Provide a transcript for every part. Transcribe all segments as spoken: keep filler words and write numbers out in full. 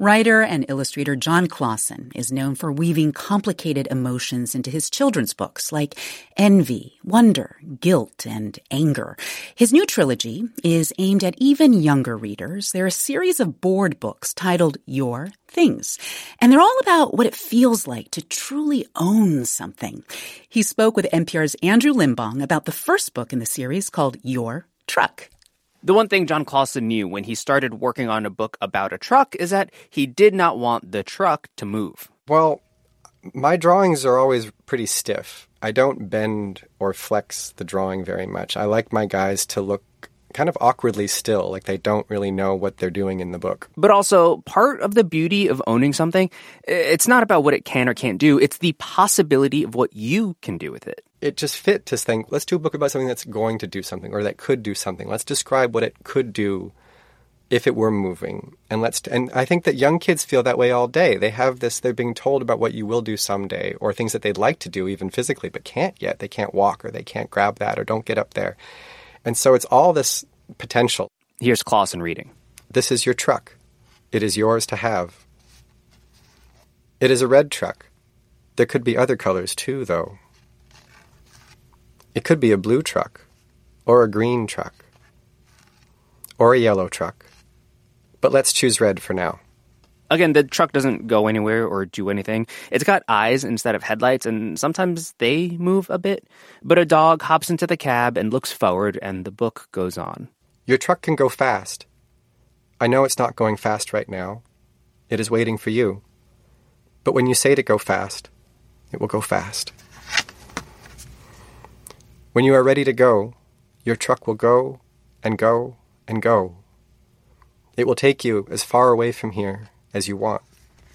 Writer and illustrator John Clausen is known for weaving complicated emotions into his children's books like envy, wonder, guilt, and anger. His new trilogy is aimed at even younger readers. They're a series of board books titled Your Things, and they're all about what it feels like to truly own something. He spoke with N P R's Andrew Limbong about the first book in the series called Your Truck. The one thing John Clausen knew when he started working on a book about a truck is that he did not want the truck to move. Well, my drawings are always pretty stiff. I don't bend or flex the drawing very much. I like my guys to look kind of awkwardly still, like they don't really know what they're doing in the book. But also, part of the beauty of owning something, it's not about what it can or can't do. It's the possibility of what you can do with it. It just fit to think, let's do a book about something that's going to do something or that could do something. Let's describe what it could do if it were moving. And let's and I think that young kids feel that way all day. They have this, they're being told about what you will do someday or things that they'd like to do even physically but can't yet. They can't walk or they can't grab that or don't get up there. And so it's all this potential. Here's Clausen reading. This is your truck. It is yours to have. It is a red truck. There could be other colors too, though. It could be a blue truck, or a green truck, or a yellow truck. But let's choose red for now. Again, the truck doesn't go anywhere or do anything. It's got eyes instead of headlights, and sometimes they move a bit. But a dog hops into the cab and looks forward, and the book goes on. Your truck can go fast. I know it's not going fast right now. It is waiting for you. But when you say to go fast, it will go fast. When you are ready to go, your truck will go and go and go. It will take you as far away from here as you want.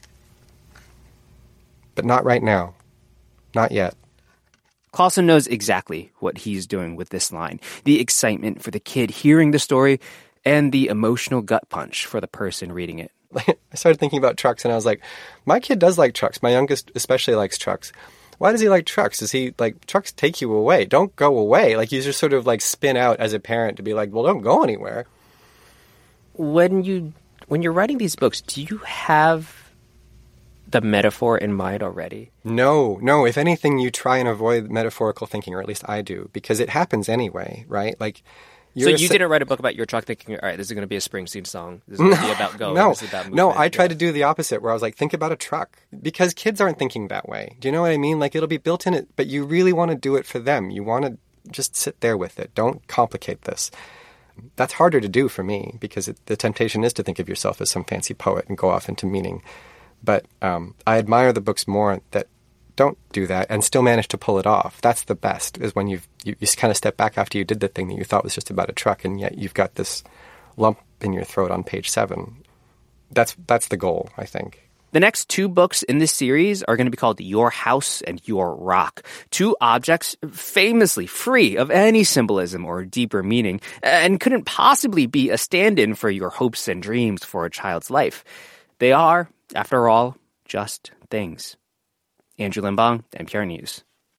But not right now. Not yet. Clausen knows exactly what he's doing with this line. The excitement for the kid hearing the story and the emotional gut punch for the person reading it. I started thinking about trucks and I was like, my kid does like trucks. My youngest especially likes trucks. Why does he like trucks? Does he, like, trucks take you away? Don't go away. Like, you just sort of, like, spin out as a parent to be like, well, don't go anywhere. When you, when you're writing these books, do you have the metaphor in mind already? No, no. If anything, you try and avoid metaphorical thinking, or at least I do, because it happens anyway, right? Like, so you didn't write a book about your truck thinking, all right, this is going to be a Springsteen song. This is going to be about going. No, this is about movement. no, I tried yeah. to do the opposite where I was like, think about a truck. Because kids aren't thinking that way. Do you know what I mean? Like, it'll be built in it, but you really want to do it for them. You want to just sit there with it. Don't complicate this. That's harder to do for me because it, the temptation is to think of yourself as some fancy poet and go off into meaning. But um, I admire the books more that don't do that and still manage to pull it off. That's the best, is when you've, you you kind of step back after you did the thing that you thought was just about a truck, and yet you've got this lump in your throat on page seven. That's that's the goal, I think. The next two books in this series are going to be called Your House and Your Rock, two objects famously free of any symbolism or deeper meaning, and couldn't possibly be a stand-in for your hopes and dreams for a child's life. They are, after all, just things. Andrew Limbong, N P R News.